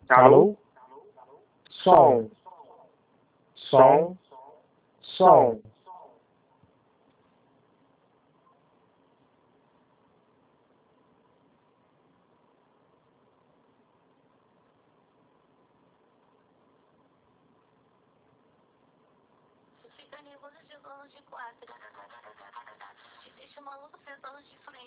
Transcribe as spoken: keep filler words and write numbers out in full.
Alô? Som, som, som. Fica nervoso de longe de quatro. Te deixa maluco pensando de frente.